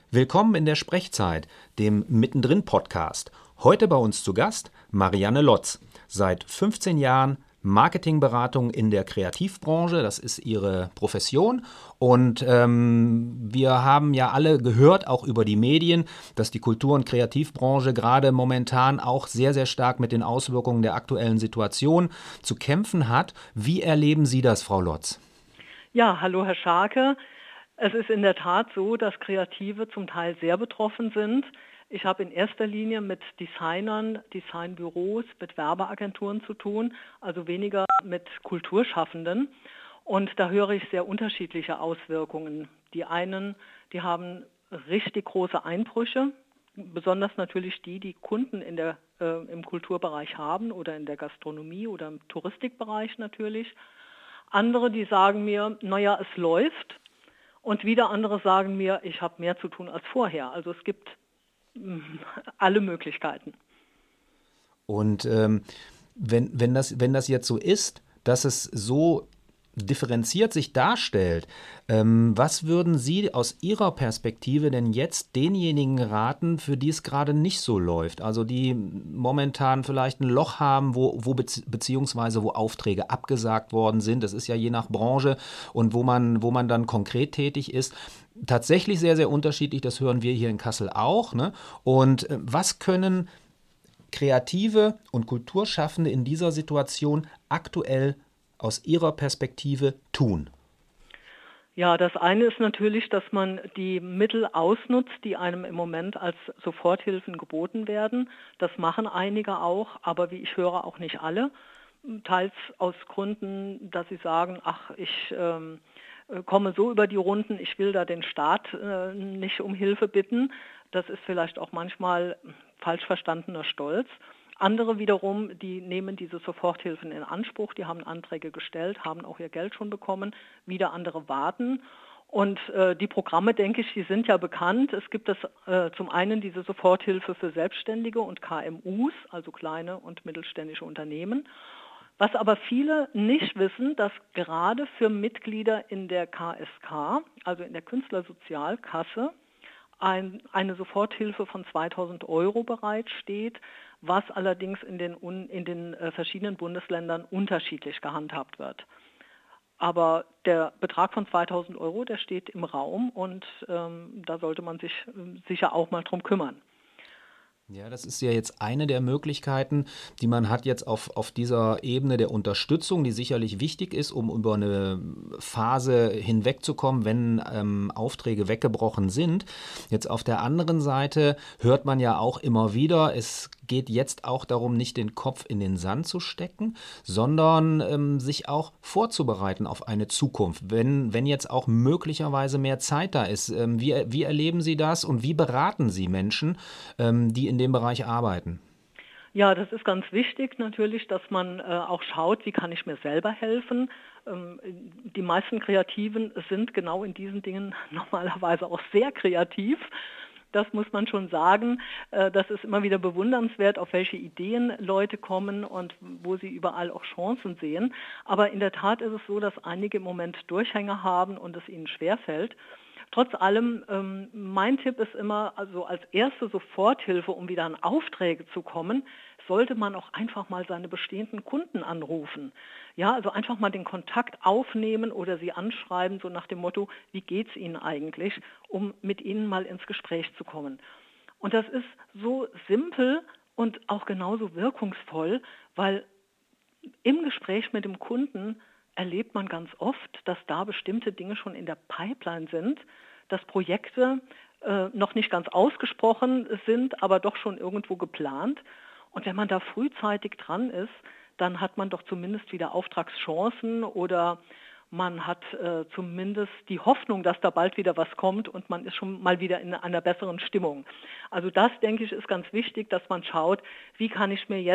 Willkommen in der Sprechzeit, dem Mittendrin-Podcast. Heute bei uns zu Gast Marianne Lotz. Seit 15 Jahren Marketingberatung in der Kreativbranche, das ist ihre Profession. Und wir haben ja alle gehört, auch über die Medien, dass die Kultur- und Kreativbranche gerade momentan auch sehr, sehr stark mit den Auswirkungen der aktuellen Situation zu kämpfen hat. Wie erleben Sie das, Frau Lotz? Ja, hallo Herr Scharke. Es ist in der Tat so, dass Kreative zum Teil sehr betroffen sind. Ich habe in erster Linie mit Designern, Designbüros, mit Werbeagenturen zu tun, also weniger mit Kulturschaffenden. Und da höre ich sehr unterschiedliche Auswirkungen. Die einen, die haben richtig große Einbrüche, besonders natürlich die Kunden im Kulturbereich haben oder in der Gastronomie oder im Touristikbereich natürlich. Andere, die sagen mir, naja, es läuft. Und wieder andere sagen mir, ich habe mehr zu tun als vorher. Also es gibt alle Möglichkeiten. Und wenn das jetzt so ist, dass es so differenziert sich darstellt, was würden Sie aus Ihrer Perspektive denn jetzt denjenigen raten, für die es gerade nicht so läuft? Also die momentan vielleicht ein Loch haben, beziehungsweise wo Aufträge abgesagt worden sind. Das ist ja je nach Branche und wo man dann konkret tätig ist. Tatsächlich sehr, sehr unterschiedlich, das hören wir hier in Kassel auch. Ne? Und was können Kreative und Kulturschaffende in dieser Situation aktuell aus ihrer Perspektive tun? Ja, das eine ist natürlich, dass man die Mittel ausnutzt, die einem im Moment als Soforthilfen geboten werden. Das machen einige auch, aber wie ich höre, auch nicht alle. Teils aus Gründen, dass sie sagen, ach, ich komme so über die Runden, ich will da den Staat nicht um Hilfe bitten. Das ist vielleicht auch manchmal falsch verstandener Stolz. Andere wiederum, die nehmen diese Soforthilfen in Anspruch, die haben Anträge gestellt, haben auch ihr Geld schon bekommen, wieder andere warten. Und die Programme, denke ich, die sind ja bekannt. Es gibt zum einen diese Soforthilfe für Selbstständige und KMUs, also kleine und mittelständische Unternehmen. Was aber viele nicht wissen, dass gerade für Mitglieder in der KSK, also in der Künstlersozialkasse, eine Soforthilfe von 2.000 Euro bereitsteht, was allerdings in den verschiedenen Bundesländern unterschiedlich gehandhabt wird. Aber der Betrag von 2.000 Euro, der steht im Raum und da sollte man sich sicher auch mal drum kümmern. Ja, das ist ja jetzt eine der Möglichkeiten, die man hat jetzt auf dieser Ebene der Unterstützung, die sicherlich wichtig ist, um über eine Phase hinwegzukommen, wenn Aufträge weggebrochen sind. Jetzt auf der anderen Seite hört man ja auch immer wieder, es geht jetzt auch darum, nicht den Kopf in den Sand zu stecken, sondern sich auch vorzubereiten auf eine Zukunft, wenn jetzt auch möglicherweise mehr Zeit da ist. Wie erleben Sie das und wie beraten Sie Menschen, die in dem Bereich arbeiten? Ja, das ist ganz wichtig natürlich, dass man auch schaut, wie kann ich mir selber helfen. Die meisten Kreativen sind genau in diesen Dingen normalerweise auch sehr kreativ. Das muss man schon sagen. Das ist immer wieder bewundernswert, auf welche Ideen Leute kommen und wo sie überall auch Chancen sehen. Aber in der Tat ist es so, dass einige im Moment Durchhänger haben und es ihnen schwerfällt. Trotz allem, mein Tipp ist immer, also als erste Soforthilfe, um wieder an Aufträge zu kommen, sollte man auch einfach mal seine bestehenden Kunden anrufen. Ja, also einfach mal den Kontakt aufnehmen oder sie anschreiben, so nach dem Motto, wie geht's Ihnen eigentlich, um mit ihnen mal ins Gespräch zu kommen. Und das ist so simpel und auch genauso wirkungsvoll, weil im Gespräch mit dem Kunden erlebt man ganz oft, dass da bestimmte Dinge schon in der Pipeline sind, dass Projekte noch nicht ganz ausgesprochen sind, aber doch schon irgendwo geplant. Und wenn man da frühzeitig dran ist, dann hat man doch zumindest wieder Auftragschancen oder man hat zumindest die Hoffnung, dass da bald wieder was kommt und man ist schon mal wieder in einer besseren Stimmung. Also das, denke ich, ist ganz wichtig, dass man schaut, wie kann ich mir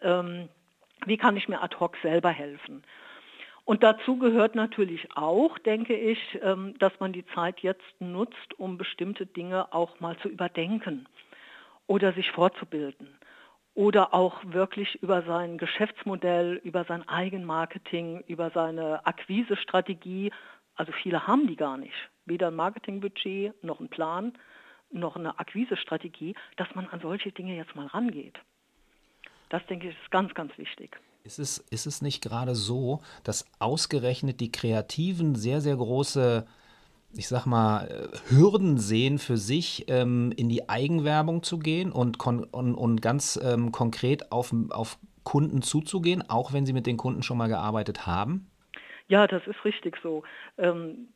ad hoc selber helfen. Und dazu gehört natürlich auch, denke ich, dass man die Zeit jetzt nutzt, um bestimmte Dinge auch mal zu überdenken oder sich fortzubilden oder auch wirklich über sein Geschäftsmodell, über sein Eigenmarketing, über seine Akquisestrategie, also viele haben die gar nicht, weder ein Marketingbudget noch einen Plan, noch eine Akquisestrategie, dass man an solche Dinge jetzt mal rangeht. Das, denke ich, ist ganz, ganz wichtig. Ist es nicht gerade so, dass ausgerechnet die Kreativen sehr, sehr große, ich sag mal, Hürden sehen für sich, in die Eigenwerbung zu gehen und ganz konkret auf Kunden zuzugehen, auch wenn sie mit den Kunden schon mal gearbeitet haben? Ja, das ist richtig so. Ähm,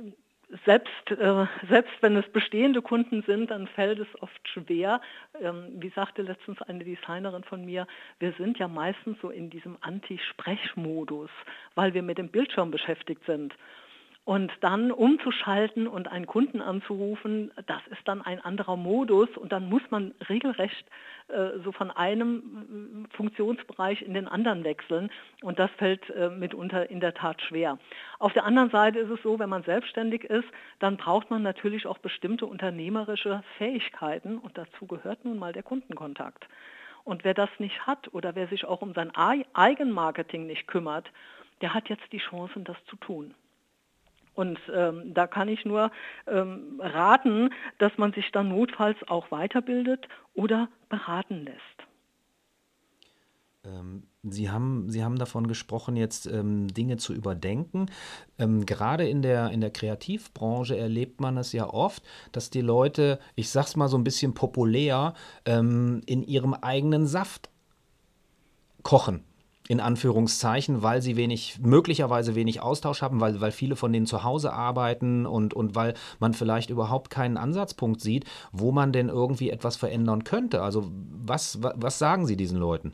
selbst wenn es bestehende Kunden sind, dann fällt es oft schwer. Wie sagte letztens eine Designerin von mir, wir sind ja meistens so in diesem Anti-Sprech-Modus, weil wir mit dem Bildschirm beschäftigt sind. Und dann umzuschalten und einen Kunden anzurufen, das ist dann ein anderer Modus und dann muss man regelrecht so von einem Funktionsbereich in den anderen wechseln und das fällt mitunter in der Tat schwer. Auf der anderen Seite ist es so, wenn man selbstständig ist, dann braucht man natürlich auch bestimmte unternehmerische Fähigkeiten und dazu gehört nun mal der Kundenkontakt. Und wer das nicht hat oder wer sich auch um sein Eigenmarketing nicht kümmert, der hat jetzt die Chancen, das zu tun. Und da kann ich nur raten, dass man sich dann notfalls auch weiterbildet oder beraten lässt. Sie haben davon gesprochen, jetzt Dinge zu überdenken. Gerade in der Kreativbranche erlebt man es ja oft, dass die Leute, ich sag's mal so ein bisschen populär, in ihrem eigenen Saft kochen. In Anführungszeichen, weil sie möglicherweise wenig Austausch haben, weil viele von denen zu Hause arbeiten und weil man vielleicht überhaupt keinen Ansatzpunkt sieht, wo man denn irgendwie etwas verändern könnte. Also was sagen Sie diesen Leuten?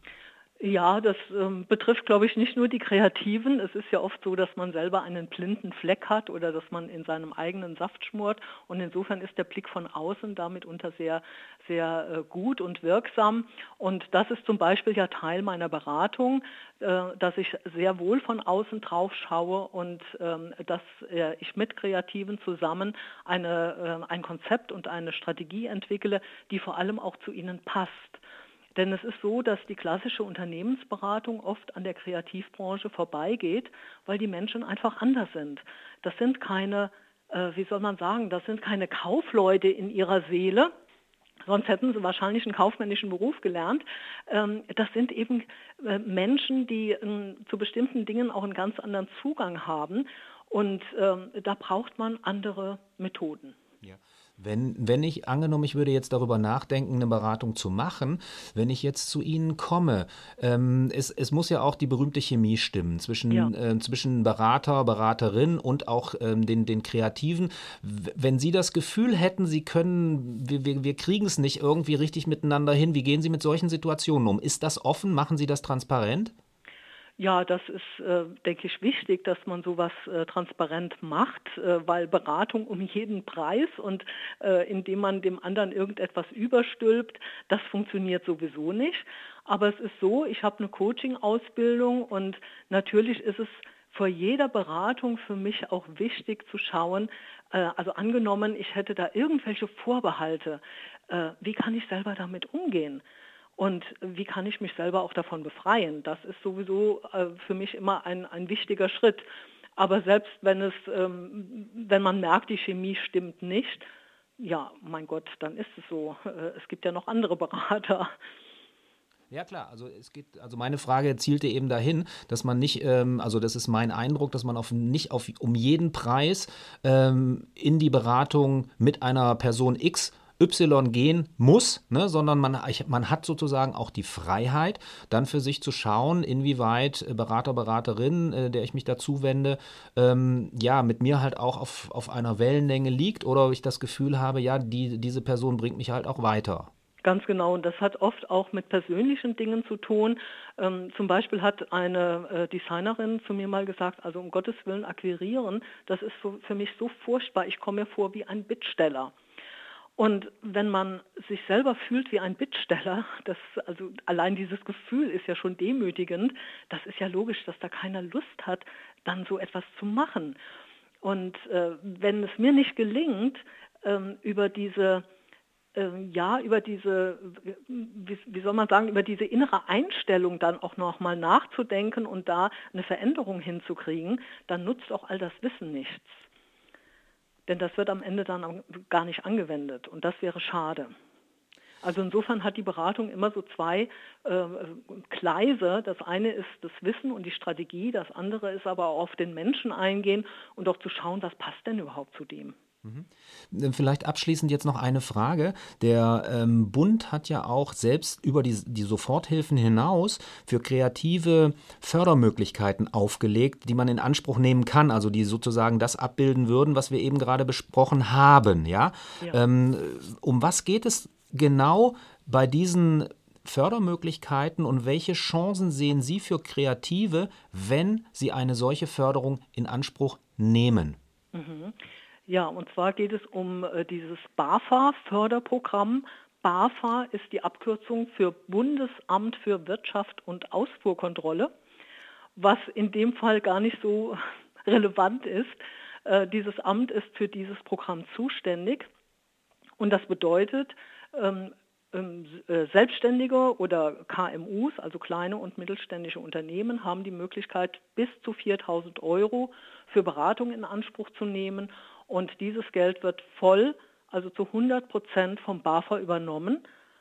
Ja, das betrifft, glaube ich, nicht nur die Kreativen. Es ist ja oft so, dass man selber einen blinden Fleck hat oder dass man in seinem eigenen Saft schmort. Und insofern ist der Blick von außen damit unter sehr, sehr gut und wirksam. Und das ist zum Beispiel ja Teil meiner Beratung, dass ich sehr wohl von außen drauf schaue und dass ich mit Kreativen zusammen ein Konzept und eine Strategie entwickle, die vor allem auch zu ihnen passt. Denn es ist so, dass die klassische Unternehmensberatung oft an der Kreativbranche vorbeigeht, weil die Menschen einfach anders sind. Das sind keine, wie soll man sagen, das sind keine Kaufleute in ihrer Seele, sonst hätten sie wahrscheinlich einen kaufmännischen Beruf gelernt. Das sind eben Menschen, die zu bestimmten Dingen auch einen ganz anderen Zugang haben und da braucht man andere Methoden. Ja. Wenn ich, angenommen, ich würde jetzt darüber nachdenken, eine Beratung zu machen, wenn ich jetzt zu Ihnen komme, es muss ja auch die berühmte Chemie stimmen Ja. zwischen Berater, Beraterin und auch den Kreativen. Wenn Sie das Gefühl hätten, wir kriegen es nicht irgendwie richtig miteinander hin, wie gehen Sie mit solchen Situationen um? Ist das offen? Machen Sie das transparent? Ja, das ist, denke ich, wichtig, dass man sowas transparent macht, weil Beratung um jeden Preis und indem man dem anderen irgendetwas überstülpt, das funktioniert sowieso nicht. Aber es ist so, ich habe eine Coaching-Ausbildung und natürlich ist es vor jeder Beratung für mich auch wichtig zu schauen, also angenommen, ich hätte da irgendwelche Vorbehalte, wie kann ich selber damit umgehen? Und wie kann ich mich selber auch davon befreien? Das ist sowieso für mich immer ein wichtiger Schritt. Aber selbst wenn man merkt, die Chemie stimmt nicht, ja, mein Gott, dann ist es so. Es gibt ja noch andere Berater. Ja klar, also meine Frage zielte eben dahin, dass man nicht, also das ist mein Eindruck, dass man nicht um jeden Preis in die Beratung mit einer Person X Y gehen muss, ne, sondern man hat sozusagen auch die Freiheit, dann für sich zu schauen, inwieweit Berater, Beraterin, der ich mich dazu wende, ja, mit mir halt auch auf einer Wellenlänge liegt oder ich das Gefühl habe, ja, diese Person bringt mich halt auch weiter. Ganz genau, und das hat oft auch mit persönlichen Dingen zu tun. Zum Beispiel hat eine Designerin zu mir mal gesagt, also um Gottes Willen akquirieren, das ist so, für mich so furchtbar, ich komme mir vor wie ein Bittsteller. Und wenn man sich selber fühlt wie ein Bittsteller, also allein dieses Gefühl ist ja schon demütigend, das ist ja logisch, dass da keiner Lust hat, dann so etwas zu machen. Und wenn es mir nicht gelingt, über diese über diese, wie soll man sagen, über diese innere Einstellung dann auch nochmal nachzudenken und da eine Veränderung hinzukriegen, dann nutzt auch all das Wissen nichts. Denn das wird am Ende dann gar nicht angewendet und das wäre schade. Also insofern hat die Beratung immer so zwei Gleise. Das eine ist das Wissen und die Strategie, das andere ist aber auch auf den Menschen eingehen und auch zu schauen, was passt denn überhaupt zu dem. Vielleicht abschließend jetzt noch eine Frage. Der Bund hat ja auch selbst über die Soforthilfen hinaus für kreative Fördermöglichkeiten aufgelegt, die man in Anspruch nehmen kann, also die sozusagen das abbilden würden, was wir eben gerade besprochen haben. Ja? Ja. Um was geht es genau bei diesen Fördermöglichkeiten und welche Chancen sehen Sie für Kreative, wenn sie eine solche Förderung in Anspruch nehmen? Ja, und zwar geht es um dieses BAFA-Förderprogramm. BAFA ist die Abkürzung für Bundesamt für Wirtschaft und Ausfuhrkontrolle, was in dem Fall gar nicht so relevant ist. Dieses Amt ist für dieses Programm zuständig und das bedeutet, Selbstständige oder KMUs, also kleine und mittelständische Unternehmen, haben die Möglichkeit, bis zu 4.000 € für Beratung in Anspruch zu nehmen. Und dieses Geld wird voll, also zu 100% vom BAFA übernommen.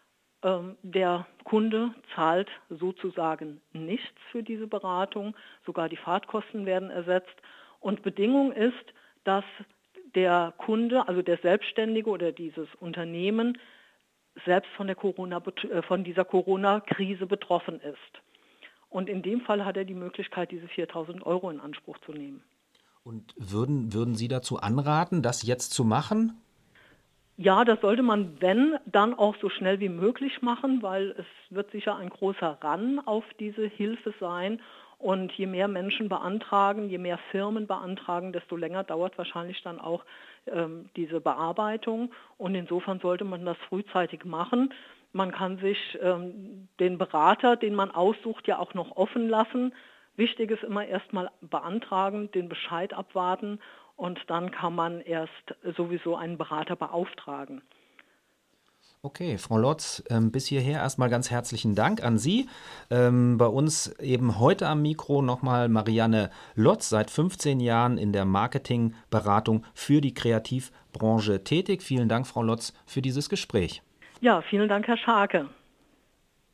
Der Kunde zahlt sozusagen nichts für diese Beratung, sogar die Fahrtkosten werden ersetzt. Und Bedingung ist, dass der Kunde, also der Selbstständige oder dieses Unternehmen, selbst von dieser Corona-Krise betroffen ist. Und in dem Fall hat er die Möglichkeit, diese 4.000 € in Anspruch zu nehmen. Und würden Sie dazu anraten, das jetzt zu machen? Ja, das sollte man, wenn, dann auch so schnell wie möglich machen, weil es wird sicher ein großer Run auf diese Hilfe sein. Und je mehr Menschen beantragen, je mehr Firmen beantragen, desto länger dauert wahrscheinlich dann auch diese Bearbeitung. Und insofern sollte man das frühzeitig machen. Man kann sich den Berater, den man aussucht, ja auch noch offen lassen. Wichtig ist immer erstmal beantragen, den Bescheid abwarten und dann kann man erst sowieso einen Berater beauftragen. Okay, Frau Lotz, bis hierher erstmal ganz herzlichen Dank an Sie. Bei uns eben heute am Mikro nochmal Marianne Lotz, seit 15 Jahren in der Marketingberatung für die Kreativbranche tätig. Vielen Dank, Frau Lotz, für dieses Gespräch. Ja, vielen Dank, Herr Scharke.